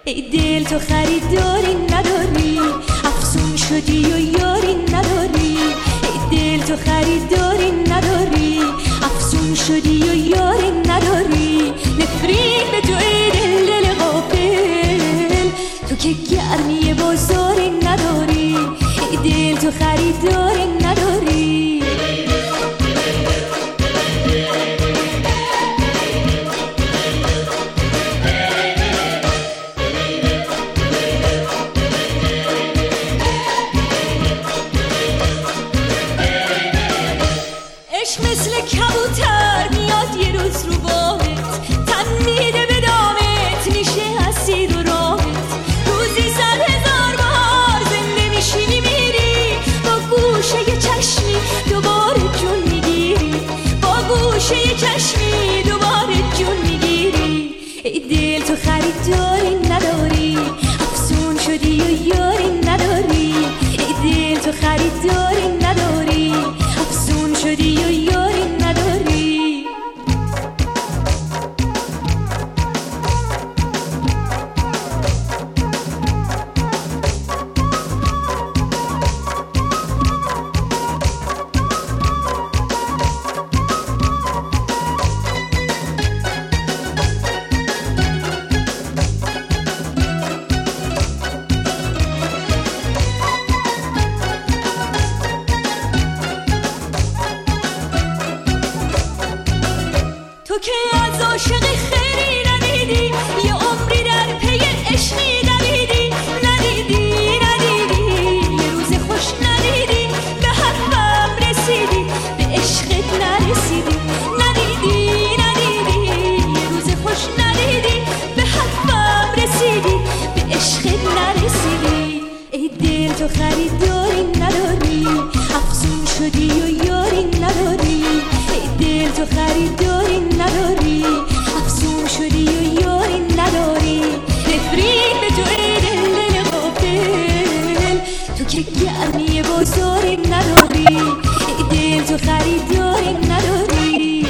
ای دل تو خریداری نداری، افسون شدی و یاری نداری. ای دل تو خریداری نداری، افسون شدی و یاری نداری. نفرین به تو ای دل غافل، تو که گرمی بازاری نداری. ای دل تو خریداری نداری. مثل کبوتر میاد یه روز رو بامت، تن میده به دامت، میشه اسیر و رامت. روزی 100,000 بار زنده میشی میمیری، با گوشه یه چشمی دوباره جون میگیری. با گوشه یه چشمی دوباره جون میگیری. ای دل تو خریداری نداری، افسون شدی و یاری نداری. ای دل تو خریداری نداری، افسون شدی و یاری نداری. تو که از عاشقی خیلی ندیدی، یه عمری در پی عشقی دویدی. ندیدی یه روز خوش ندیدی، به حرفم رسیدی به عشقت نرسیدی. ندیدی یه روز خوش ندیدی، به حرفم رسیدی به عشقت نرسیدی. ای دل تو خریداری نداری، افسون شدی و یاری نداری. ای دل تو خریداری نداری، افسون شدی و یاری نداری. نفرین به تو ای دل غافل، تو که گرمی بازاری نداری. ای دل تو خریداری نداری.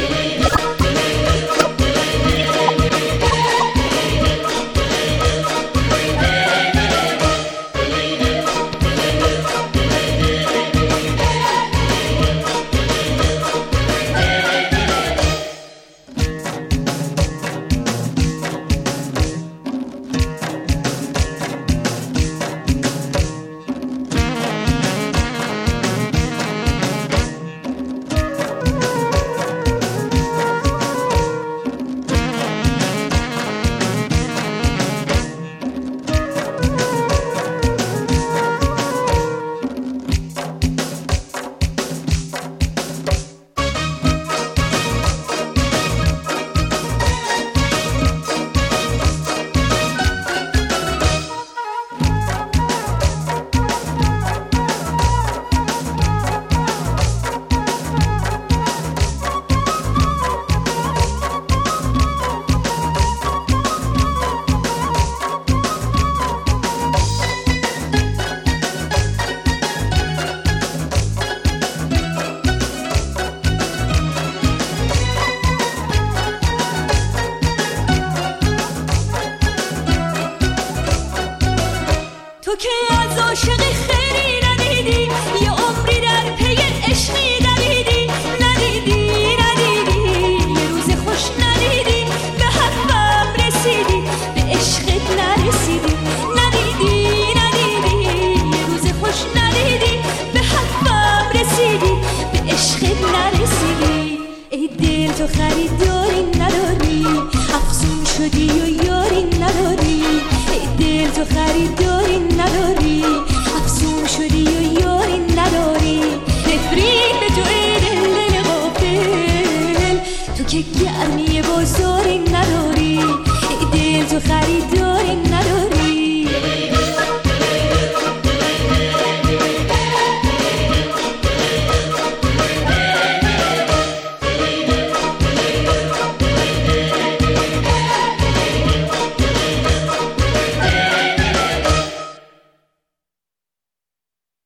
تو که از عاشقی خیلی ندیدی، یه عمری در پی عشقی دویدی. ندیدی یه روز خوش ندیدی، به حرفم رسیدی به عشقت نرسیدی. ندیدی یه روز خوش ندیدی، به حرفم رسیدی به عشقت نرسیدی. ای دل تو خریداری نداری، افسون شدی و یاری نداری. ای دل تو خریداری نداری، افسون شدی و یاری نداری. نفرین به تو ای دل غافل، تو که گرمی بازاری نداری. ای دل تو خریداری